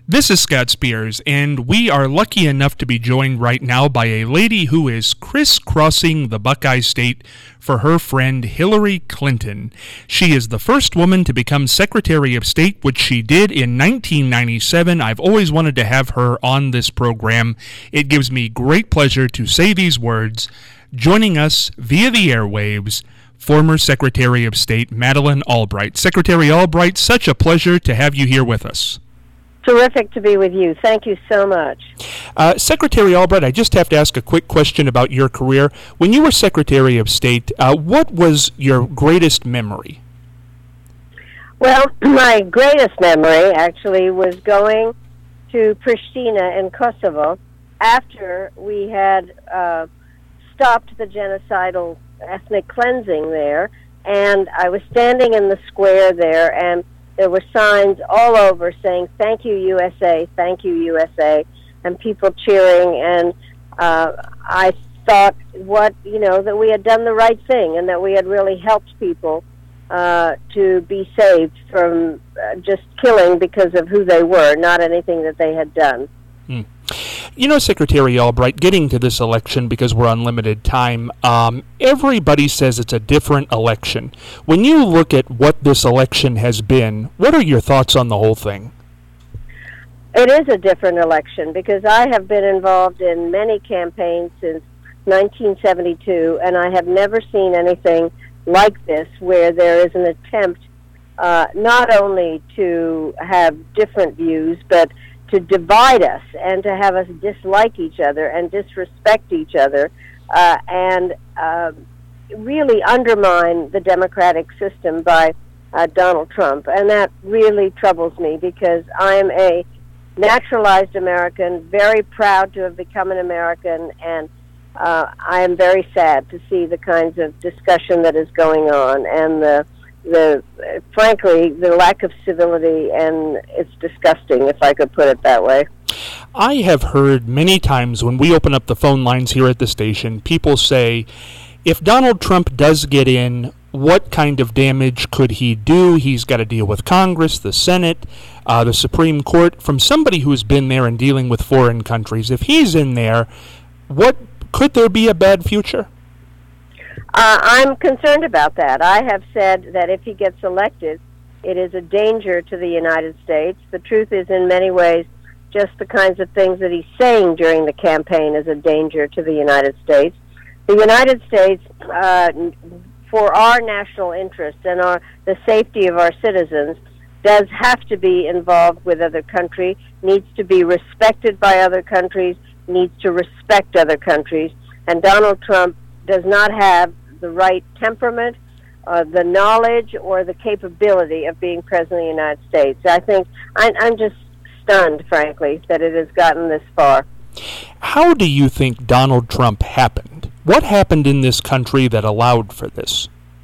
This is Scott Spears, and we are lucky enough to be joined right now by a lady who is crisscrossing the Buckeye State for her friend Hillary Clinton. She is the first woman to become Secretary of State, which she did in 1997. I've always wanted to have her on this program. It gives me great pleasure to say these words. Joining us via the airwaves, former Secretary of State Madeleine Albright. Secretary Albright, such a pleasure to have you here with us. Terrific to be with you. Thank you so much. Secretary Albright, I just have to ask a quick question about your career. When you were Secretary of State, what was your greatest memory? Well, my greatest memory actually was going to Pristina in Kosovo after we had stopped the genocidal ethnic cleansing there, and I was standing in the square there, and there were signs all over saying, "Thank you, USA, thank you, USA," and people cheering, and I thought that we had done the right thing and that we had really helped people to be saved from just killing because of who they were, not anything that they had done. You know, Secretary Albright, getting to this election, because we're on limited time, everybody says it's a different election. When you look at what this election has been, what are your thoughts on the whole thing? It is a different election because I have been involved in many campaigns since 1972, and I have never seen anything like this where there is an attempt not only to have different views, but to divide us and to have us dislike each other and disrespect each other and really undermine the democratic system by Donald Trump. And that really troubles me because I'm a naturalized American, very proud to have become an American, and I am very sad to see the kinds of discussion that is going on and frankly, the lack of civility, and it's disgusting, if I could put it that way. I have heard many times when we open up the phone lines here at the station, people say, if Donald Trump does get in, what kind of damage could he do? He's got to deal with Congress, the Senate, the Supreme Court. From somebody who's been there and dealing with foreign countries, if he's in there, could there be a bad future? I'm concerned about that. I have said that if he gets elected, it is a danger to the United States. The truth is, in many ways, just the kinds of things that he's saying during the campaign is a danger to the United States. The United States, for our national interest and the safety of our citizens, does have to be involved with other countries, needs to be respected by other countries, needs to respect other countries, and Donald Trump does not have the right temperament, the knowledge, or the capability of being President of the United States. I think I'm just stunned, frankly, that it has gotten this far. How do you think Donald Trump happened? What happened in this country that allowed for this?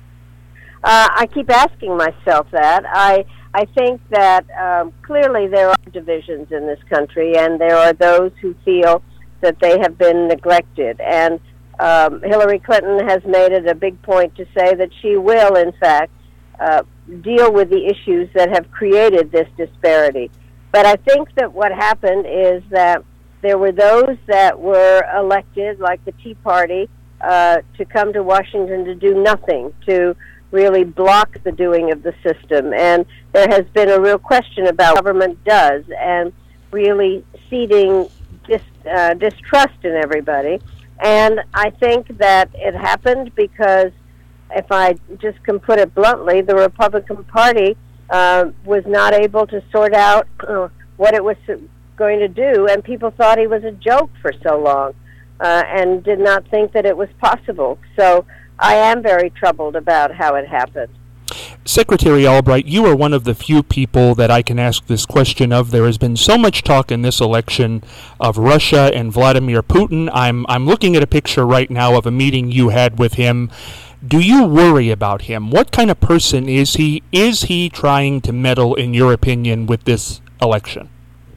I keep asking myself that. I think that clearly there are divisions in this country, and there are those who feel that they have been neglected, and Hillary Clinton has made it a big point to say that she will, in fact, deal with the issues that have created this disparity. But I think that what happened is that there were those that were elected, like the Tea Party, to come to Washington to do nothing, to really block the doing of the system. And there has been a real question about what government does and really seeding distrust in everybody. And I think that it happened because, if I just can put it bluntly, the Republican Party was not able to sort out what it was going to do, and people thought he was a joke for so long and did not think that it was possible. So I am very troubled about how it happened. Secretary Albright, you are one of the few people that I can ask this question of. There has been so much talk in this election of Russia and Vladimir Putin. I'm looking at a picture right now of a meeting you had with him. Do you worry about him? What kind of person is he? Is he trying to meddle, in your opinion, with this election?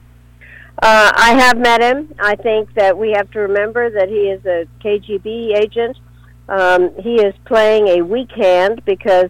I have met him. I think that we have to remember that he is a KGB agent. He is playing a weak hand because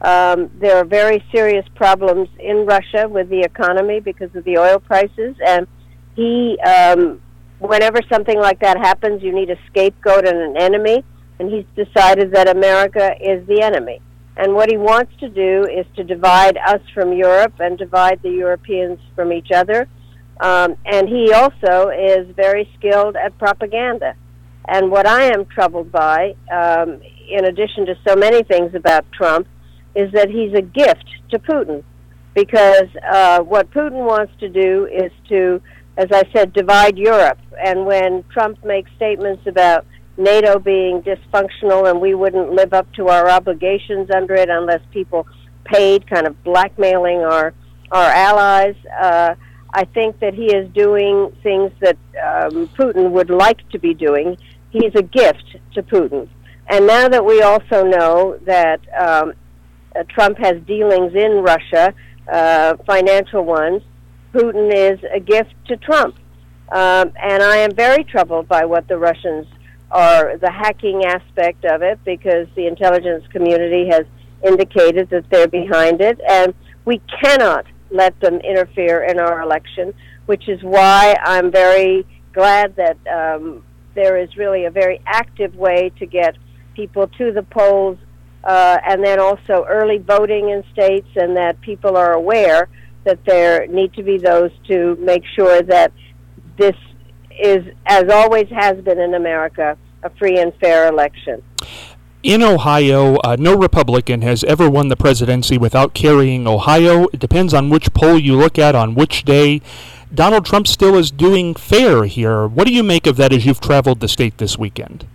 There are very serious problems in Russia with the economy because of the oil prices, and he, whenever something like that happens, you need a scapegoat and an enemy, and he's decided that America is the enemy. And what he wants to do is to divide us from Europe and divide the Europeans from each other. And he also is very skilled at propaganda. And what I am troubled by, in addition to so many things about Trump, is that he's a gift to Putin. Because what Putin wants to do is to, as I said, divide Europe. And when Trump makes statements about NATO being dysfunctional and we wouldn't live up to our obligations under it unless people paid, kind of blackmailing our allies, I think that he is doing things that Putin would like to be doing. He's a gift to Putin. And now that we also know that Trump has dealings in Russia, financial ones, Putin is a gift to Trump. And I am very troubled by what the Russians are, the hacking aspect of it, because the intelligence community has indicated that they're behind it. And we cannot let them interfere in our election, which is why I'm very glad that there is really a very active way to get people to the polls, and then also early voting in states, and that people are aware that there need to be those to make sure that this is, as always has been in America, a free and fair election. In Ohio, no Republican has ever won the presidency without carrying Ohio. It depends on which poll you look at on which day. Donald Trump still is doing fair here. What do you make of that as you've traveled the state this weekend?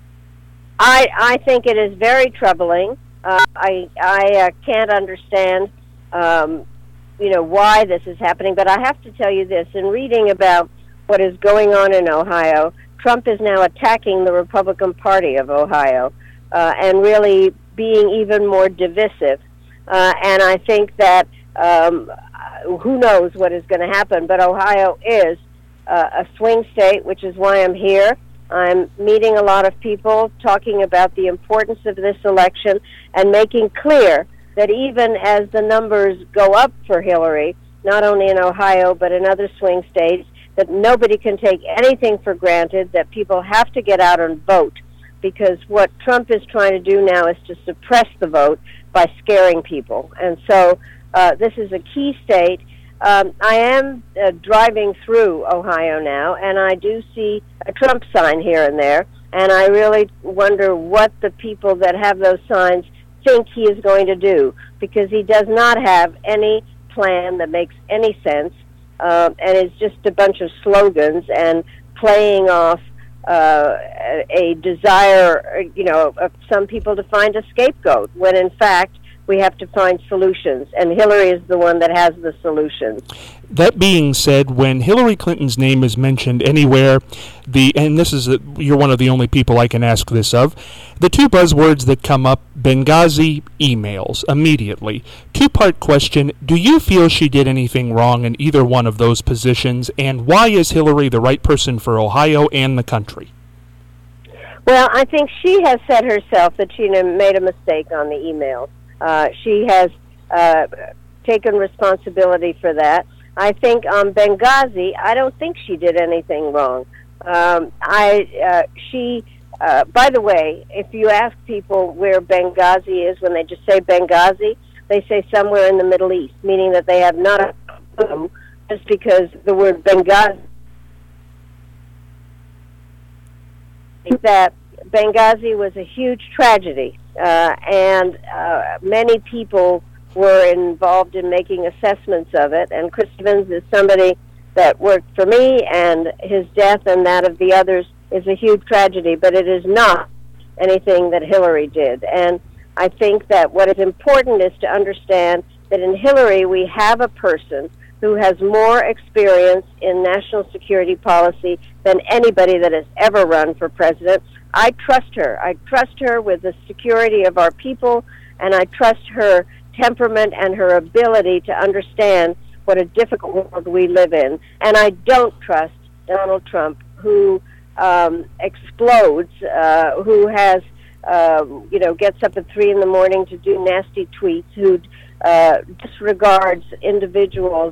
I think it is very troubling. I can't understand, why this is happening. But I have to tell you this: in reading about what is going on in Ohio, Trump is now attacking the Republican Party of Ohio and really being even more divisive. And I think that who knows what is going to happen, but Ohio is a swing state, which is why I'm here. I'm meeting a lot of people, talking about the importance of this election and making clear that even as the numbers go up for Hillary, not only in Ohio but in other swing states, that nobody can take anything for granted, that people have to get out and vote, because what Trump is trying to do now is to suppress the vote by scaring people. And so this is a key state. I am driving through Ohio now, and I do see a Trump sign here and there, and I really wonder what the people that have those signs think he is going to do, because he does not have any plan that makes any sense, and it's just a bunch of slogans and playing off a desire, of some people to find a scapegoat, when in fact we have to find solutions, and Hillary is the one that has the solutions. That being said, when Hillary Clinton's name is mentioned anywhere, you're one of the only people I can ask this of, the two buzzwords that come up, Benghazi, emails, immediately. Two-part question: do you feel she did anything wrong in either one of those positions, and why is Hillary the right person for Ohio and the country? Well, I think she has said herself that she made a mistake on the emails. She has taken responsibility for that. I think on Benghazi, I don't think she did anything wrong. By the way, if you ask people where Benghazi is, when they just say Benghazi, they say somewhere in the Middle East, meaning that they have not a clue, just because the word Benghazi. That Benghazi was a huge tragedy, and many people were involved in making assessments of it, and Chris Evans is somebody that worked for me, and his death and that of the others is a huge tragedy, but it is not anything that Hillary did. And I think that what is important is to understand that in Hillary we have a person who has more experience in national security policy than anybody that has ever run for president. I trust her. I trust her with the security of our people, and I trust her temperament and her ability to understand what a difficult world we live in. And I don't trust Donald Trump, who explodes, who has gets up at 3 in the morning to do nasty tweets, who disregards individuals,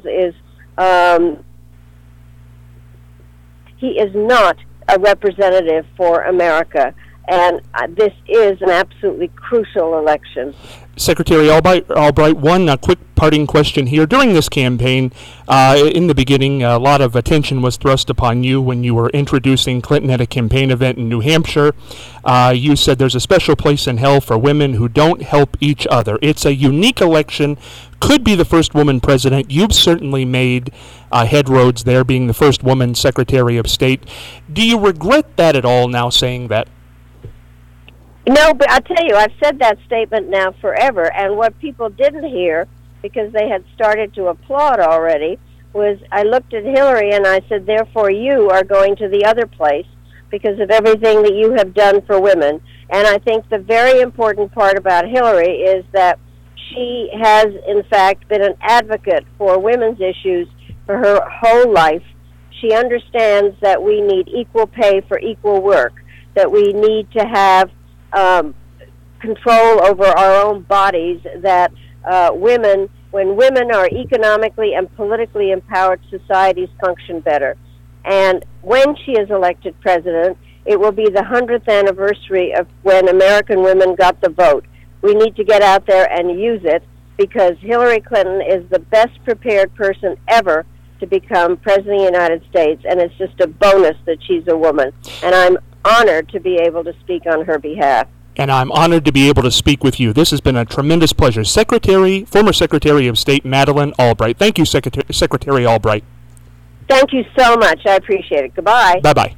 he is not a representative for America. And this is an absolutely crucial election. Secretary Albright, one quick parting question here. During this campaign, in the beginning, a lot of attention was thrust upon you when you were introducing Clinton at a campaign event in New Hampshire. You said there's a special place in hell for women who don't help each other. It's a unique election, could be the first woman president. You've certainly made headroads there, being the first woman Secretary of State. Do you regret that at all now, saying that? No, but I'll tell you, I've said that statement now forever, and what people didn't hear, because they had started to applaud already, was I looked at Hillary and I said, therefore you are going to the other place because of everything that you have done for women. And I think the very important part about Hillary is that she has, in fact, been an advocate for women's issues for her whole life. She understands that we need equal pay for equal work, that we need to have control over our own bodies, that when women are economically and politically empowered, societies function better. And when she is elected president, it will be the 100th anniversary of when American women got the vote. We need to get out there and use it, because Hillary Clinton is the best prepared person ever to become president of the United States, and it's just a bonus that she's a woman. And I'm honored to be able to speak on her behalf. And I'm honored to be able to speak with you. This has been a tremendous pleasure. Former Secretary of State Madeleine Albright. Thank you, Secretary Albright. Thank you so much. I appreciate it. Goodbye. Bye-bye.